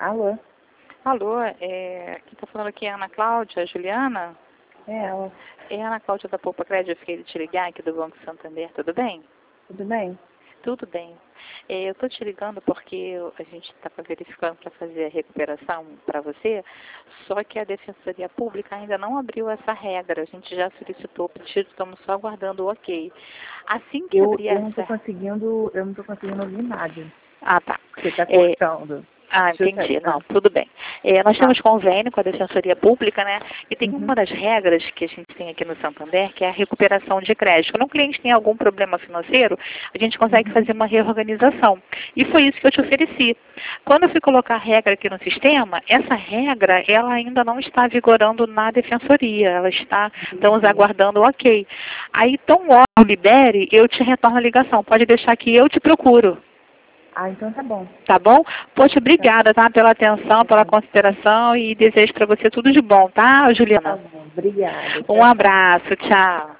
Alô? Alô, quem está falando aqui é a Ana Cláudia, a Juliana? É ela. É a Ana Cláudia da Poupa Crédito, eu fiquei de te ligar aqui do Banco Santander, tudo bem? Tudo bem? Tudo bem. Eu estou te ligando porque a gente estava verificando para fazer a recuperação para você, só que a Defensoria Pública ainda não abriu essa regra. A gente já solicitou o pedido, estamos só aguardando o ok. Assim que abrir Eu não tô essa... conseguindo ouvir nada. Ah, tá. Você tá cortando. Ah, Deixa eu entendi. sair. Não, tudo bem. Nós Tá. temos convênio com a Defensoria Pública, né? E tem Uhum. uma das regras que a gente tem aqui no Santander, que é a recuperação de crédito. Quando um cliente tem algum problema financeiro, a gente consegue fazer uma reorganização. E foi isso que eu te ofereci. Quando eu fui colocar a regra aqui no sistema, essa regra, ela ainda não está vigorando na Defensoria. Estamos aguardando o ok. Aí, tão logo libere, eu te retorno a ligação. Pode deixar que eu te procuro. Ah, então tá bom. Tá bom? Poxa, obrigada, tá? Pela atenção, pela consideração e desejo para você tudo de bom, tá, Tá Juliana? bom. Obrigada. Um Tchau, tchau. abraço, tchau.